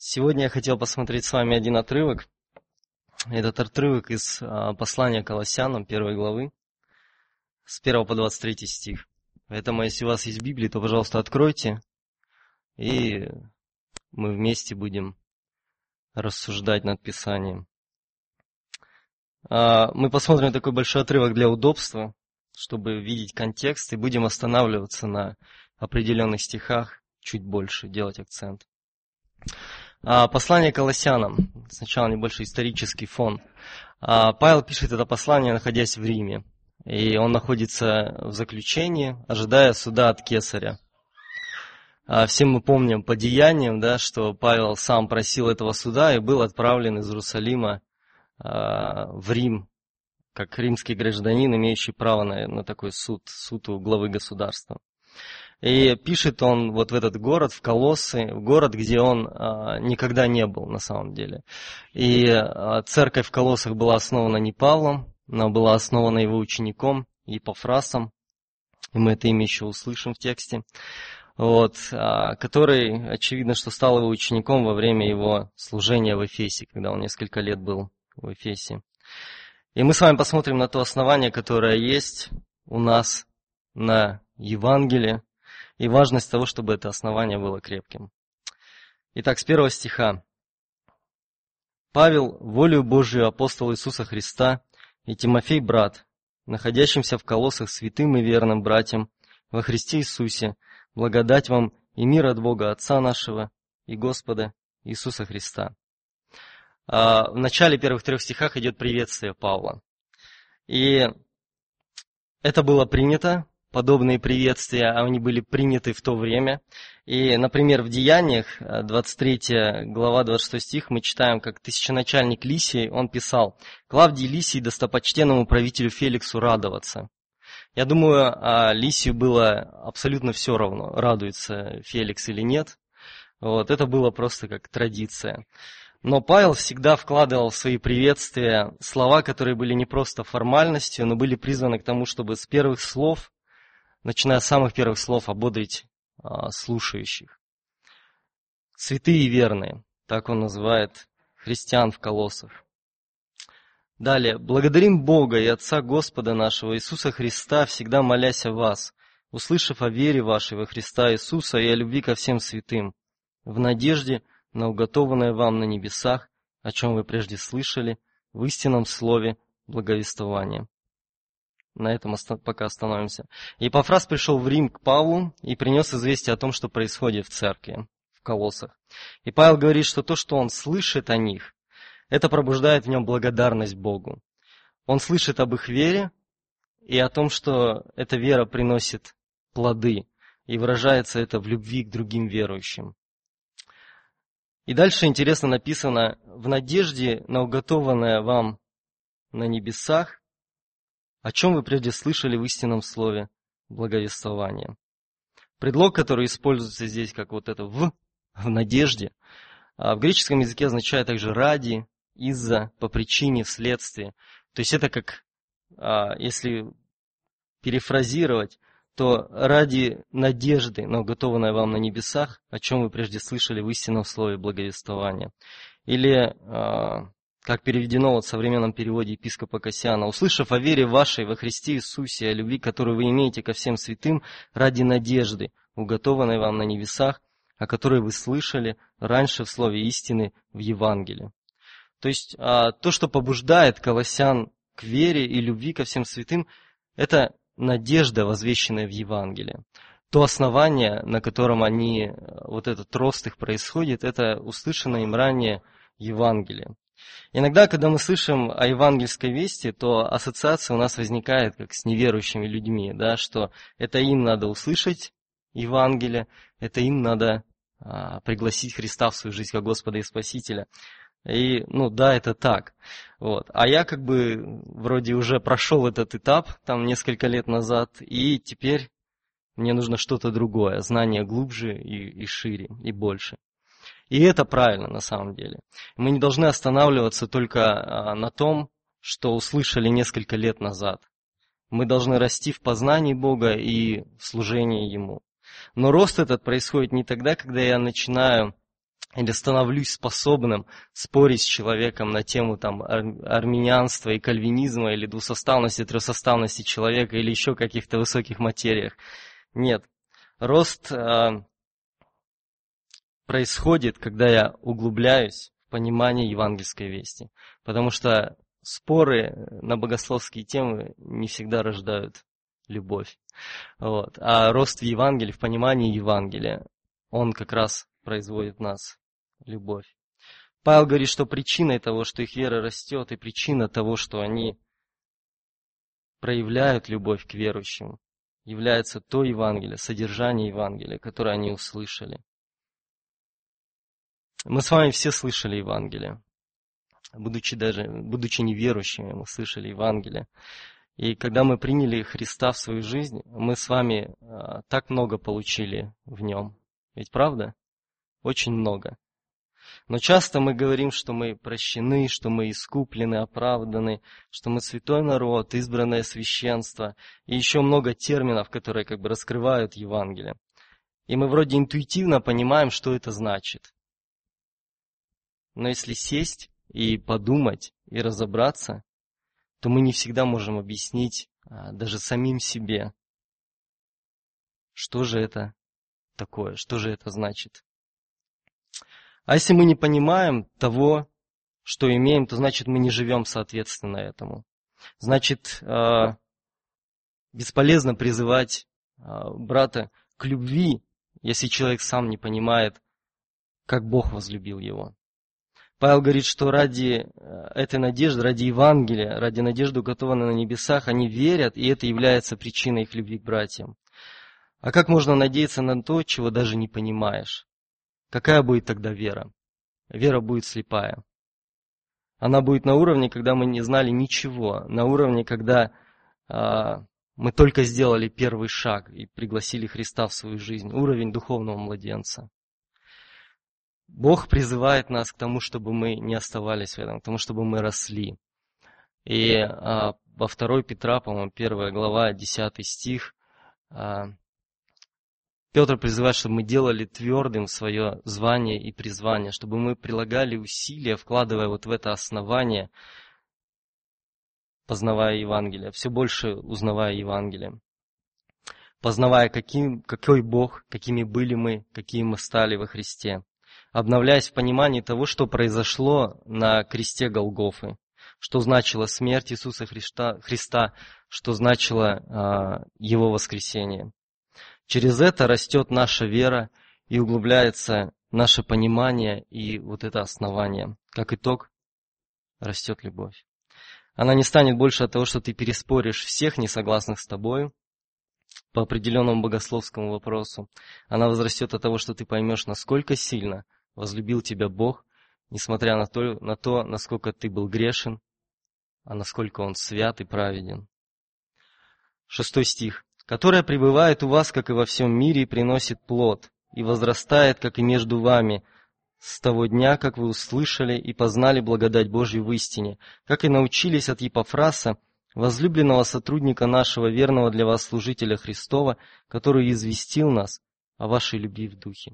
Сегодня я хотел посмотреть с вами один отрывок. Этот отрывок из послания Колоссянам, 1 главы, с 1 по 23 стих. Поэтому, если у вас есть Библия, то, пожалуйста, откройте, и мы вместе будем рассуждать над Писанием. Мы посмотрим такой большой отрывок для удобства, чтобы видеть контекст, и будем останавливаться на определенных стихах чуть больше, делать акцент. Послание Колоссянам. Сначала небольшой исторический фон. Павел пишет это послание, находясь в Риме. И он находится в заключении, ожидая суда от Кесаря. Все мы помним по деяниям, что Павел сам просил этого суда и был отправлен из Иерусалима в Рим, как римский гражданин, имеющий право на такой суд у главы государства. И пишет он вот в этот город, в Колоссы, в город, где он никогда не был на самом деле. И церковь в Колоссах была основана не Павлом, но была основана его учеником Епафрасом, и мы это имя еще услышим в тексте, который, очевидно, что стал его учеником во время его служения в Эфесе, когда он несколько лет был в Эфесе. И мы с вами посмотрим на то основание, которое есть у нас на Евангелии, и важность того, чтобы это основание было крепким. Итак, с 1 стиха. «Павел, волею Божию, апостол Иисуса Христа, и Тимофей, брат, находящимся в Колоссах святым и верным братьям во Христе Иисусе, благодать вам и мир от Бога Отца нашего и Господа Иисуса Христа». В начале первых 3 стихах идет приветствие Павла. И это было принято. Подобные приветствия, они были приняты в то время. И, например, в Деяниях, 23 глава, 26 стих, мы читаем, как тысяченачальник Лисий, он писал: «Клавдий Лисий достопочтенному правителю Феликсу радоваться». Я думаю, Лисию было абсолютно все равно, радуется Феликс или нет. Это было просто как традиция. Но Павел всегда вкладывал в свои приветствия слова, которые были не просто формальностью, но были призваны к тому, чтобы с первых слов, начиная с самых первых слов, ободрить слушающих. Святые и верные, так он называет христиан в Колоссах. Далее. «Благодарим Бога и Отца Господа нашего Иисуса Христа, всегда молясь о вас, услышав о вере вашей во Христа Иисуса и о любви ко всем святым, в надежде на уготованное вам на небесах, о чем вы прежде слышали, в истинном слове благовествования». На этом пока остановимся. Епафрас пришел в Рим к Павлу и принес известие о том, что происходит в церкви, в Колоссах. И Павел говорит, что то, что он слышит о них, это пробуждает в нем благодарность Богу. Он слышит об их вере и о том, что эта вера приносит плоды, и выражается это в любви к другим верующим. И дальше интересно написано: «В надежде на уготованное вам на небесах, о чем вы прежде слышали в истинном слове благовествования». Предлог, который используется здесь, как в надежде, в греческом языке означает также ради, из-за, по причине, вследствие. То есть это как, если перефразировать, то ради надежды на уготованное вам на небесах, о чем вы прежде слышали в истинном слове благовествования. Или, как переведено в современном переводе епископа Кассиана: «Услышав о вере вашей во Христе Иисусе, о любви, которую вы имеете ко всем святым, ради надежды, уготованной вам на небесах, о которой вы слышали раньше в слове истины в Евангелии». То есть то, что побуждает колоссян к вере и любви ко всем святым, это надежда, возвещенная в Евангелии. То основание, на котором этот рост их происходит, это услышанное им ранее Евангелие. Иногда, когда мы слышим о евангельской вести, то ассоциация у нас возникает как с неверующими людьми, что это им надо услышать Евангелие, это им надо пригласить Христа в свою жизнь как Господа и Спасителя. И, это так. А я вроде уже прошел этот этап, несколько лет назад, и теперь мне нужно что-то другое, знание глубже и шире, и больше. И это правильно на самом деле. Мы не должны останавливаться только на том, что услышали несколько лет назад. Мы должны расти в познании Бога и в служении Ему. Но рост этот происходит не тогда, когда я начинаю или становлюсь способным спорить с человеком на тему там, армянианства и кальвинизма, или двусоставности, трехсоставности человека, или еще каких-то высоких материях. Нет. Рост происходит, когда я углубляюсь в понимание евангельской вести. Потому что споры на богословские темы не всегда рождают любовь. Вот. А рост в Евангелии, в понимании Евангелия, он как раз производит в нас любовь. Павел говорит, что причиной того, что их вера растет, и причина того, что они проявляют любовь к верующим, является то Евангелие, содержание Евангелия, которое они услышали. Мы с вами все слышали Евангелие. Будучи неверующими, мы слышали Евангелие. И когда мы приняли Христа в свою жизнь, мы с вами так много получили в Нем. Ведь правда? Очень много. Но часто мы говорим, что мы прощены, что мы искуплены, оправданы, что мы святой народ, избранное священство, и еще много терминов, которые как бы раскрывают Евангелие. И мы вроде интуитивно понимаем, что это значит. Но если сесть и подумать, и разобраться, то мы не всегда можем объяснить даже самим себе, что же это такое, что же это значит. А если мы не понимаем того, что имеем, то значит мы не живем соответственно этому. Значит, бесполезно призывать брата к любви, если человек сам не понимает, как Бог возлюбил его. Павел говорит, что ради этой надежды, ради Евангелия, ради надежды, уготованной на небесах, они верят, и это является причиной их любви к братьям. А как можно надеяться на то, чего даже не понимаешь? Какая будет тогда вера? Вера будет слепая. Она будет на уровне, когда мы не знали ничего, на уровне, когда мы только сделали первый шаг и пригласили Христа в свою жизнь, уровень духовного младенца. Бог призывает нас к тому, чтобы мы не оставались в этом, к тому, чтобы мы росли. И во 2 Петра, по-моему, 1 глава, 10 стих, Петр призывает, чтобы мы делали твердым свое звание и призвание, чтобы мы прилагали усилия, вкладывая вот в это основание, познавая Евангелие, все больше узнавая Евангелие. Познавая, какой Бог, какими были мы, какими мы стали во Христе. Обновляясь в понимании того, что произошло на кресте Голгофы, что значила смерть Иисуса Христа, что значило Его воскресение. Через это растет наша вера и углубляется наше понимание и вот это основание. Как итог, растет любовь. Она не станет больше от того, что ты переспоришь всех несогласных с тобой по определенному богословскому вопросу. Она возрастет от того, что ты поймешь, насколько сильно возлюбил тебя Бог, несмотря на то, насколько ты был грешен, а насколько Он свят и праведен. 6 стих. «Которая пребывает у вас, как и во всем мире, и приносит плод, и возрастает, как и между вами, с того дня, как вы услышали и познали благодать Божью в истине, как и научились от Епафраса, возлюбленного сотрудника нашего, верного для вас служителя Христова, который известил нас о вашей любви в духе».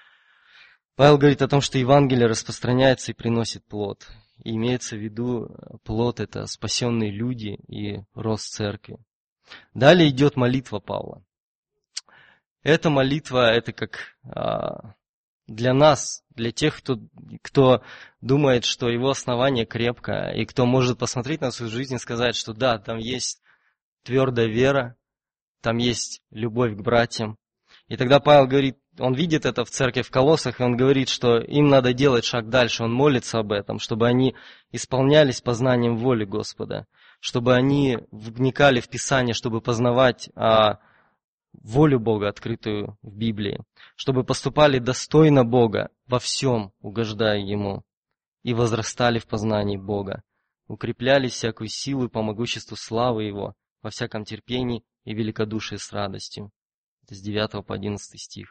Павел говорит о том, что Евангелие распространяется и приносит плод. И имеется в виду плод – это спасенные люди и рост церкви. Далее идет молитва Павла. Эта молитва – это как для нас, для тех, кто думает, что его основание крепко, и кто может посмотреть на свою жизнь и сказать, что да, там есть твердая вера, там есть любовь к братьям. И тогда Павел говорит, он видит это в церкви в Колоссах, и он говорит, что им надо делать шаг дальше. Он молится об этом, чтобы они исполнялись познанием воли Господа, чтобы они вникали в Писание, чтобы познавать волю Бога, открытую в Библии, чтобы поступали достойно Бога, во всем угождая Ему, и возрастали в познании Бога, укрепляли всякую силу по могуществу славы Его, во всяком терпении и великодушии с радостью. Это с 9 по 11 стих.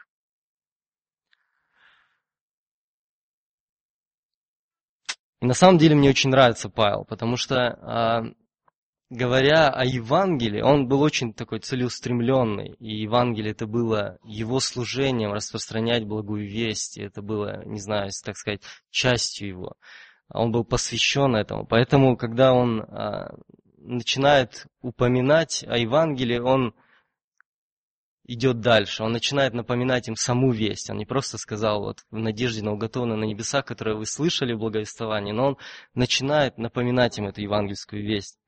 И на самом деле мне очень нравится Павел, потому что говоря о Евангелии, он был очень такой целеустремленный. И Евангелие это было его служением распространять благую весть. И это было, не знаю, так сказать, частью его. Он был посвящен этому. Поэтому, когда он начинает упоминать о Евангелии, он идет дальше. Он начинает напоминать им саму весть. Он не просто сказал, вот в надежде на уготованное на небесах, которое вы слышали в благовествовании, но он начинает напоминать им эту евангельскую весть.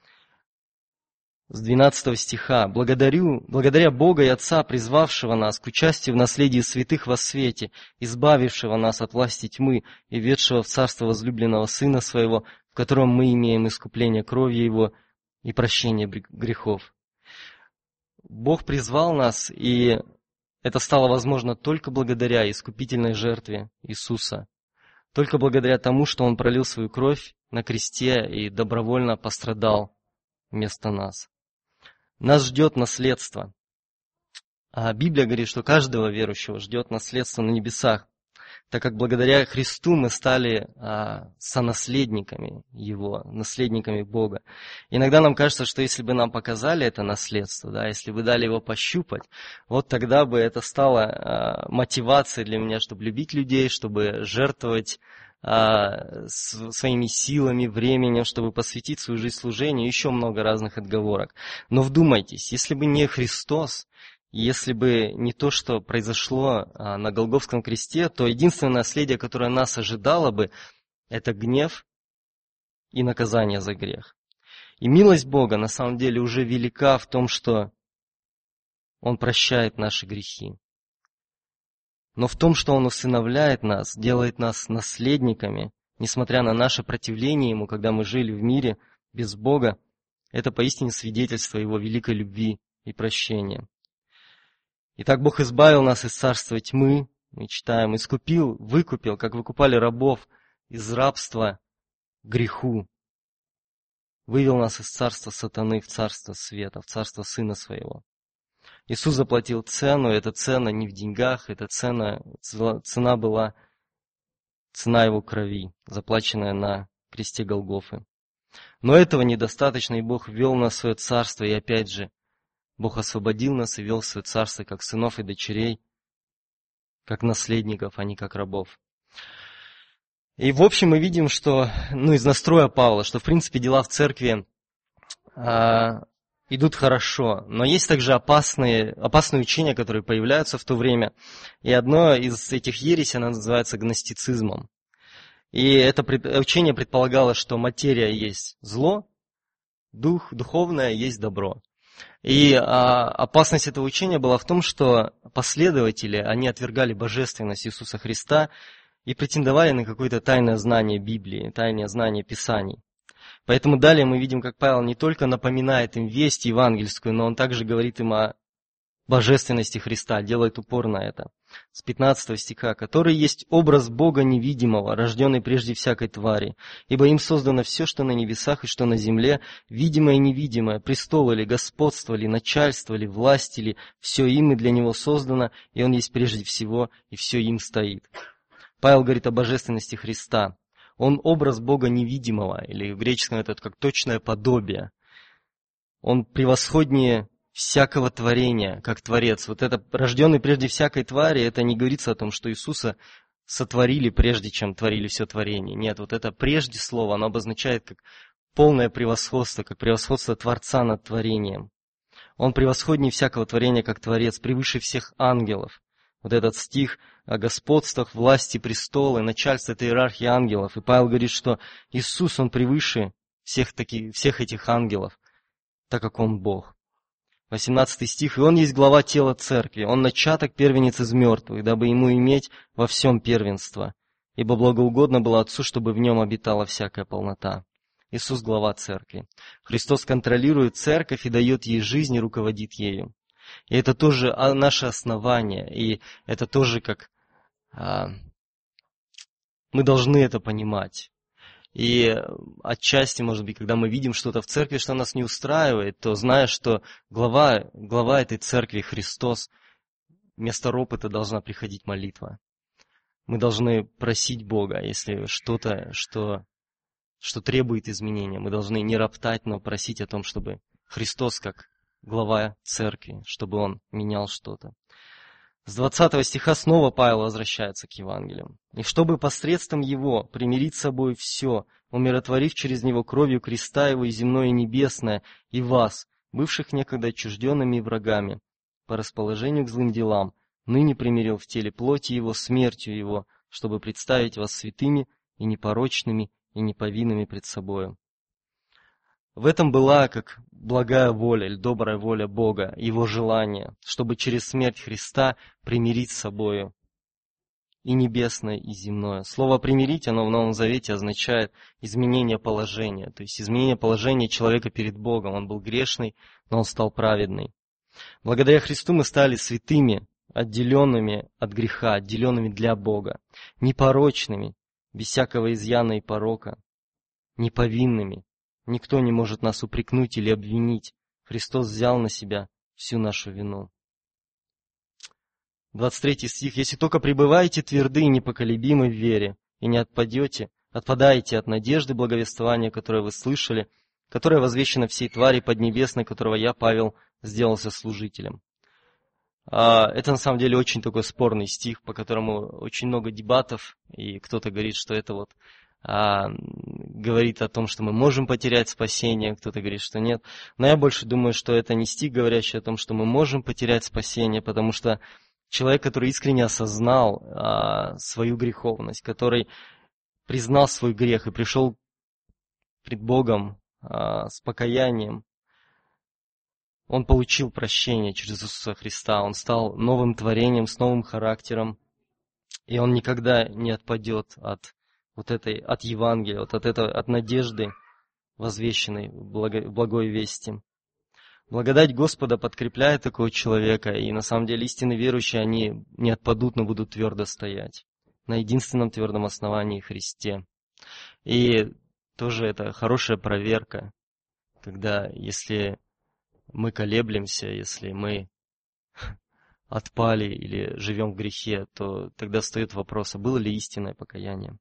С 12 стиха. «Благодаря Бога и Отца, призвавшего нас к участию в наследии святых во свете, избавившего нас от власти тьмы и ведшего в царство возлюбленного Сына Своего, в котором мы имеем искупление кровью Его и прощение грехов». Бог призвал нас, и это стало возможно только благодаря искупительной жертве Иисуса. Только благодаря тому, что Он пролил свою кровь на кресте и добровольно пострадал вместо нас. Нас ждет наследство. А Библия говорит, что каждого верующего ждет наследство на небесах, так как благодаря Христу мы стали сонаследниками Его, наследниками Бога. Иногда нам кажется, что если бы нам показали это наследство, да, если бы дали его пощупать, вот тогда бы это стало мотивацией для меня, чтобы любить людей, чтобы жертвовать своими силами, временем, чтобы посвятить свою жизнь служению, еще много разных отговорок. Но вдумайтесь, если бы не Христос, если бы не то, что произошло на Голгофском кресте, то единственное наследие, которое нас ожидало бы, это гнев и наказание за грех. И милость Бога на самом деле уже велика в том, что Он прощает наши грехи. Но в том, что Он усыновляет нас, делает нас наследниками, несмотря на наше противление Ему, когда мы жили в мире без Бога, это поистине свидетельство Его великой любви и прощения. Итак, Бог избавил нас из царства тьмы, мы читаем, искупил, выкупил, как выкупали рабов из рабства греху. Вывел нас из царства сатаны в царство света, в царство Сына Своего. Иисус заплатил цену, и эта цена не в деньгах, эта цена была цена Его крови, заплаченная на кресте Голгофы. Но этого недостаточно, и Бог ввел нас в свое царство, и опять же, Бог освободил нас и ввел в свое царство как сынов и дочерей, как наследников, а не как рабов. И в общем мы видим, что, из настроя Павла, что в принципе дела в церкви идут хорошо, но есть также опасные учения, которые появляются в то время. И одно из этих ересей, оно называется гностицизмом. И это учение предполагало, что материя есть зло, духовное есть добро. И опасность этого учения была в том, что последователи, они отвергали божественность Иисуса Христа и претендовали на какое-то тайное знание Библии, тайное знание Писаний. Поэтому далее мы видим, как Павел не только напоминает им весть евангельскую, но он также говорит им о божественности Христа, делает упор на это. С 15 стиха, «Который есть образ Бога невидимого, рожденный прежде всякой твари, ибо им создано все, что на небесах и что на земле, видимое и невидимое, престолы ли, господство ли, начальство ли, власти ли, все им и для него создано, и он есть прежде всего, и все им стоит». Павел говорит о божественности Христа. Он образ Бога невидимого, или в греческом это как точное подобие. Он превосходнее всякого творения, как Творец. Вот это рожденный прежде всякой твари, это не говорится о том, что Иисуса сотворили прежде, чем творили все творение. Нет, вот это прежде слово, оно обозначает как полное превосходство, как превосходство Творца над творением. Он превосходнее всякого творения, как Творец, превыше всех ангелов. Вот этот стих о господствах, власти, престолы, начальстве, это иерархия ангелов. И Павел говорит, что Иисус, Он превыше всех этих ангелов, так как Он Бог. 18 стих. «И Он есть глава тела церкви, Он начаток, первенец из мертвых, дабы Ему иметь во всем первенство. Ибо благоугодно было Отцу, чтобы в Нем обитала всякая полнота». Иисус – глава церкви. Христос контролирует церковь и дает ей жизнь и руководит ею. И это тоже наше основание, и это тоже как мы должны это понимать. И отчасти, может быть, когда мы видим что-то в церкви, что нас не устраивает, то зная, что глава этой церкви Христос, вместо ропота должна приходить молитва. Мы должны просить Бога, если что-то что требует изменения. Мы должны не роптать, но просить о том, чтобы Христос, как глава церкви, чтобы Он менял что-то. С 20 стиха снова Павел возвращается к Евангелию. «И чтобы посредством его примирить с собой все, умиротворив через него кровью креста его и земное и небесное, и вас, бывших некогда отчужденными и врагами, по расположению к злым делам, ныне примирил в теле плоти его, смертью его, чтобы представить вас святыми и непорочными и неповинными пред собою». В этом была как благая воля или добрая воля Бога, Его желание, чтобы через смерть Христа примирить с собою и небесное, и земное. Слово «примирить», оно в Новом Завете означает изменение положения, то есть изменение положения человека перед Богом. Он был грешный, но он стал праведный. Благодаря Христу мы стали святыми, отделенными от греха, отделенными для Бога, непорочными, без всякого изъяна и порока, неповинными. Никто не может нас упрекнуть или обвинить. Христос взял на себя всю нашу вину. 23 стих. «Если только пребываете тверды и непоколебимы в вере, и не отпадаете от надежды благовествования, которое вы слышали, которое возвещено всей твари поднебесной, которого я, Павел, сделался служителем». Это на самом деле очень такой спорный стих, по которому очень много дебатов, и кто-то говорит, что это говорит о том, что мы можем потерять спасение, кто-то говорит, что нет. Но я больше думаю, что это не стих, говорящий о том, что мы можем потерять спасение, потому что человек, который искренне осознал свою греховность, который признал свой грех и пришел пред Богом с покаянием, он получил прощение через Иисуса Христа, он стал новым творением, с новым характером, и он никогда не отпадет от Евангелия, от надежды, возвещенной в благой вести. Благодать Господа подкрепляет такого человека, и на самом деле истинные верующие, они не отпадут, но будут твердо стоять на единственном твердом основании Христе. И тоже это хорошая проверка, когда если мы колеблемся, если мы отпали или живем в грехе, то тогда встает вопрос, а было ли истинное покаяние.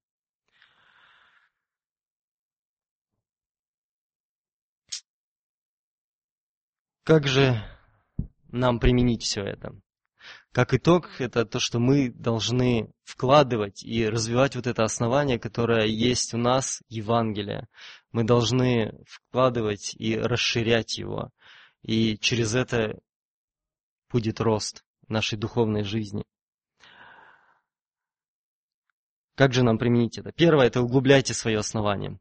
Как же нам применить все это? Как итог, это то, что мы должны вкладывать и развивать это основание, которое есть у нас, Евангелие. Мы должны вкладывать и расширять его. И через это будет рост нашей духовной жизни. Как же нам применить это? Первое – это углубляйте свое основание.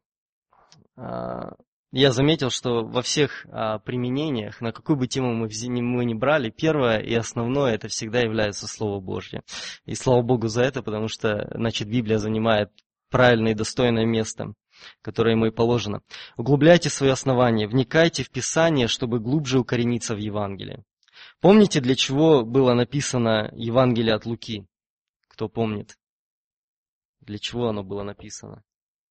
Я заметил, что во всех применениях, на какую бы тему мы ни брали, первое и основное это всегда является Слово Божье. И слава Богу за это, потому что, значит, Библия занимает правильное и достойное место, которое ему и положено. Углубляйте свое основание, вникайте в Писание, чтобы глубже укорениться в Евангелии. Помните, для чего было написано Евангелие от Луки? Кто помнит? Для чего оно было написано?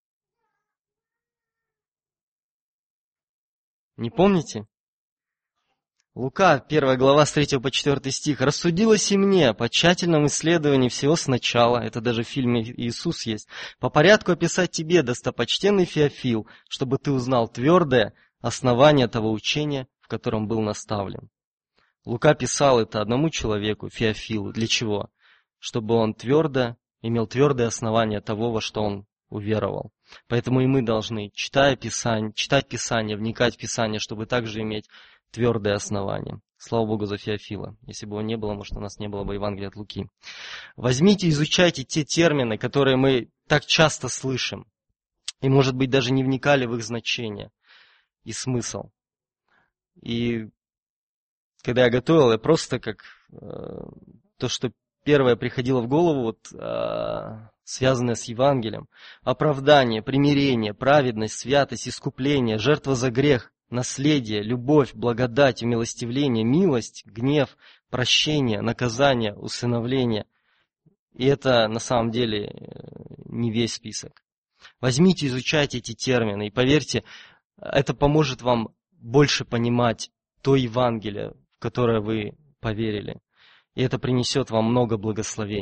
Не помните? Лука, 1 глава, с 3 по 4 стих. «Рассудилось и мне по тщательном исследовании всего сначала», это даже в фильме «Иисус» есть, «по порядку описать тебе, достопочтенный Феофил, чтобы ты узнал твердое основание того учения, в котором был наставлен». Лука писал это одному человеку, Феофилу. Для чего? Чтобы он имел твердое основание того, во что он уверовал. Поэтому и мы должны, читать Писание, вникать в Писание, чтобы также иметь твердое основание. Слава Богу за Феофила. Если бы его не было, может, у нас не было бы Евангелия от Луки. Возьмите и изучайте те термины, которые мы так часто слышим, и, может быть, даже не вникали в их значение и смысл. И когда я готовил, я просто как то, что первое приходило в голову, связанное с Евангелием. Оправдание, примирение, праведность, святость, искупление, жертва за грех, наследие, любовь, благодать, умилостивление, милость, гнев, прощение, наказание, усыновление. И это на самом деле не весь список. Возьмите, изучайте эти термины, и поверьте, это поможет вам больше понимать то Евангелие, в которое вы поверили. И это принесет вам много благословений.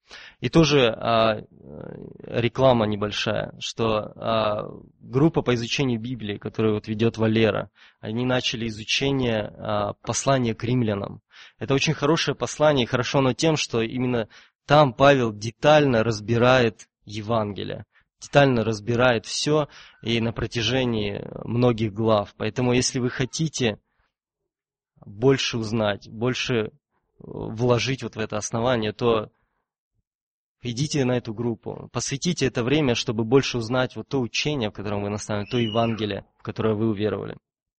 И тоже реклама небольшая, что группа по изучению Библии, которую вот ведет Валера, они начали изучение послания к римлянам. Это очень хорошее послание, и хорошо оно тем, что именно там Павел детально разбирает Евангелие, детально разбирает все и на протяжении многих глав. Поэтому если вы хотите больше узнать, больше вложить вот в это основание, то идите на эту группу, посвятите это время, чтобы больше узнать вот то учение, в котором вы наставлены, то Евангелие, в которое вы уверовали.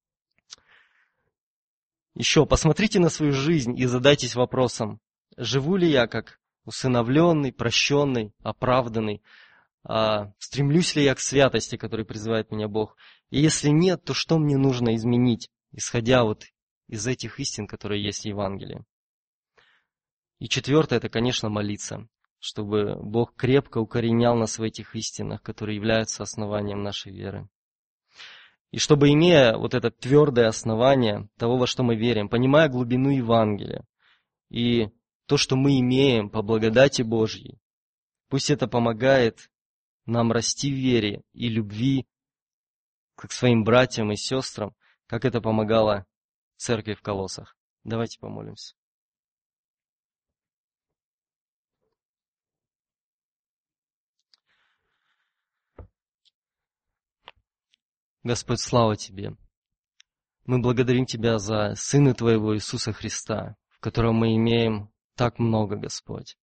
Еще посмотрите на свою жизнь и задайтесь вопросом, живу ли я как усыновленный, прощенный, оправданный, стремлюсь ли я к святости, которой призывает меня Бог. И если нет, то что мне нужно изменить, исходя вот из этих истин, которые есть в Евангелии. И четвертое, это, конечно, молиться, чтобы Бог крепко укоренял нас в этих истинах, которые являются основанием нашей веры. И чтобы, имея вот это твердое основание того, во что мы верим, понимая глубину Евангелия и то, что мы имеем по благодати Божьей, пусть это помогает нам расти в вере и любви к своим братьям и сестрам, как это помогало церкви в Колоссах. Давайте помолимся. Господь, слава Тебе! Мы благодарим Тебя за Сына Твоего Иисуса Христа, в котором мы имеем так много, Господь.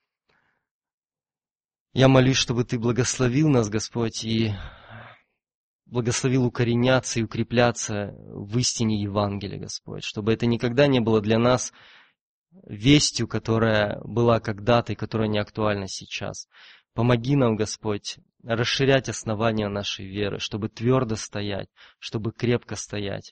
Я молюсь, чтобы Ты благословил нас, Господь, и благословил укореняться и укрепляться в истине Евангелия, Господь, чтобы это никогда не было для нас вестью, которая была когда-то и которая не актуальна сейчас. Помоги нам, Господь, расширять основания нашей веры, чтобы твердо стоять, чтобы крепко стоять.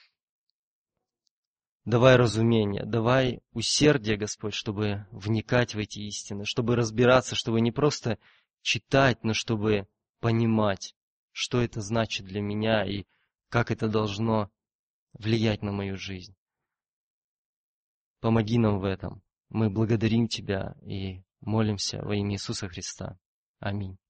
Давай разумение, давай усердие, Господь, чтобы вникать в эти истины, чтобы разбираться, чтобы не просто читать, но чтобы понимать, что это значит для меня и как это должно влиять на мою жизнь. Помоги нам в этом. Мы благодарим Тебя и молимся во имя Иисуса Христа. Аминь.